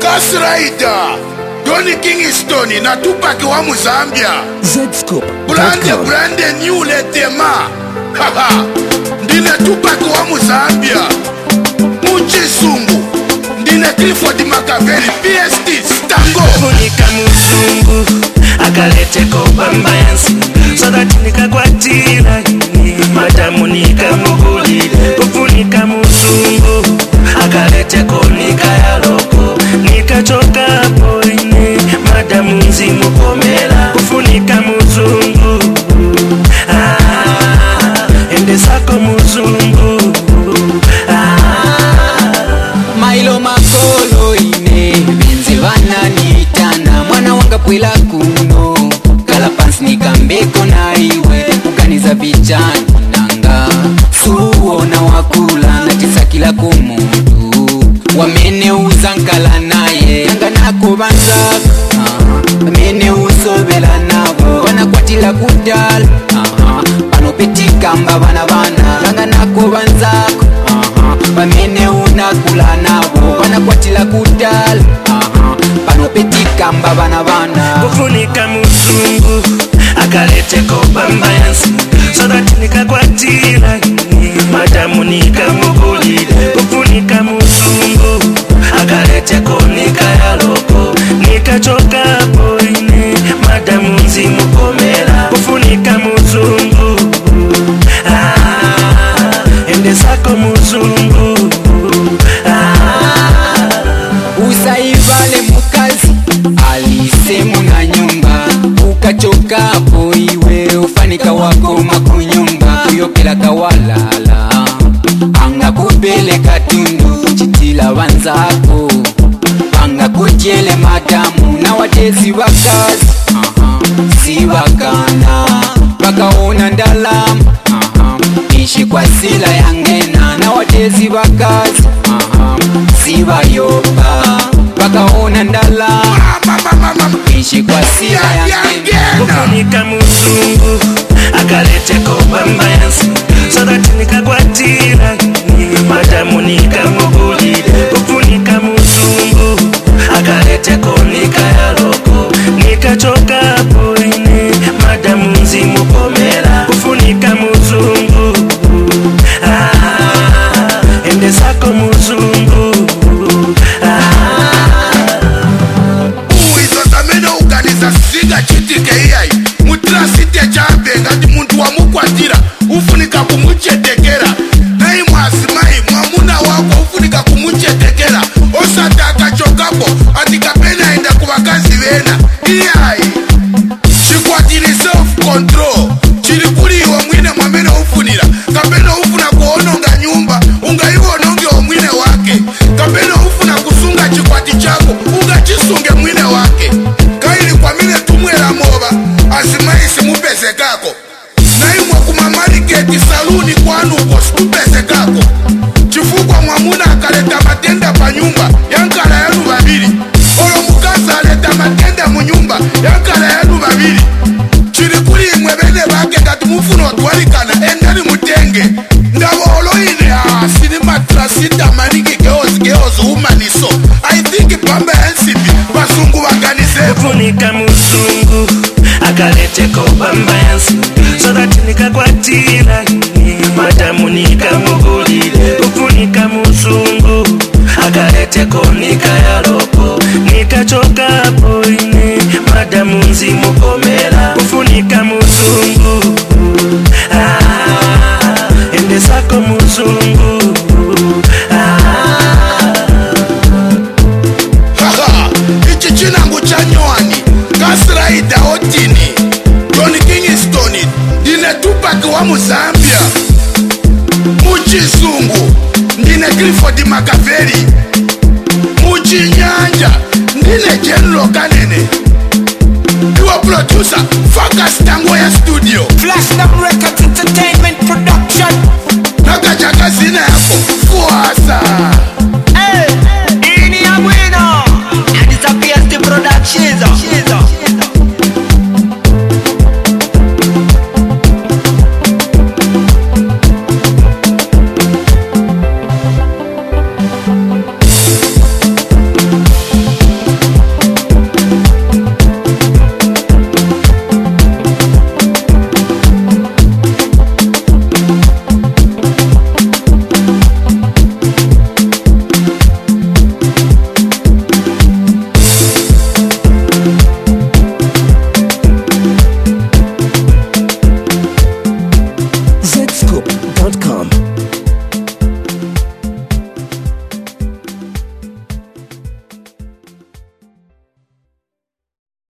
Ghost Rider, Donny Kingston na Tupac wa Muzambia. Brande new letema. Haha, ndine Tupac wa Muzambia. Muchisungu, ndine Clifford Machiavelli, PST, Stango. Funika muzungu, akalete kobambayansi, so that nikakwatira, madamu nikamugulire. Funika muzungu, akalete konika ya loko, nikachoka poine, madamu nzimukomera. Funika muzungu, ende sako muzungu, Mailo makolo ine benzi vananitana mwana wanga pwela kuno Kalapans nikambeko na iwe uganiza vijani nanga suona wakula na tisa kila kumundu wamene uzankala naye nanga nako banzako wamene usobela nabo wanakwatila kudala panopetika mba bana nanga nako banzako wamene unakula nabo wanakwatila kudala panopetika mba bana Funika muzungu, akalete kobambayansi, so that nikakwatira, madamu nikamugulire. Funika muzungu, akalete konika ya loko, nikachoka poine, madamu nzimukomera. Funika muzungu, ende sako muzungu, usaivale mukazi alisemu na nyumba ukachoka po iwe ufanika wako makunyumba kuyokela kawalala anga kupeleka tundu kuchitila wanzako anga kujele madamu na watezi wakazi si wakana wakaona ndalamu ishi kwa sila yangena na watezi wakazi si wayoba wakaona ndalamu ishi kwa sila yangena. Funika muzungu, akalete kobambayansi, so that nikakwatira, madamu nikamugulire. Funika muzungu, akalete konika ya loko, nikachoka poine, madamu nzimukomera. Funika muzungu, ende sako muzungu, Siga chitike iyai mutrasite chabe ngati muntu wamukwatira ufunika kumuchetekera nayi mwazimai mwamuna wako ufunika kumuchetekera osati akachokapo atikapena enda kuvakazi vena iyai chikwatiri self control chiri kuri iwe mwine mwamene ufunira kapena ufuna kuononga nyumba ungaiwononge omwine wake kapena ufuna kusunga chikwati chako ungachisunge mwine wake kwamine tumwela moba asimaisi mupese kako na imwe kumamariketi saluni kwanu kositupese kako chifukwa mwamuna akaleta matenda pa nyumba yankala yanu babili olo mukazi aleta matenda mu nyumba yankala yanu babili chiri kuli imwe bene bake kati mufuna otwalikana endani mutenge ndabo oloine asini matrasita maniki geozi umaniso I think pamba yansibi basungu baganize. Funika muzungu, akalete kobambayansi, so that nikakwatira, madamu nikamugulire. Funika muzungu, akalete konika ya loko, nikachoka poine, madamu nzimukomera. Funika muzungu, ende sako muzungu, chinangu chanyoani Ghost Rider otini Donny Kingston ndine Tupac wa Muzambia. Muchisungu ndine Clifford Machiavelli. Muchinyanja ndine General Kanene. Iwa producer Focus Tango ya studio Flashdown Records Entertainment Production. Nakachaka zina yako fuasa. Ini ya mwino and it's a PST production. ZambianMusic.com.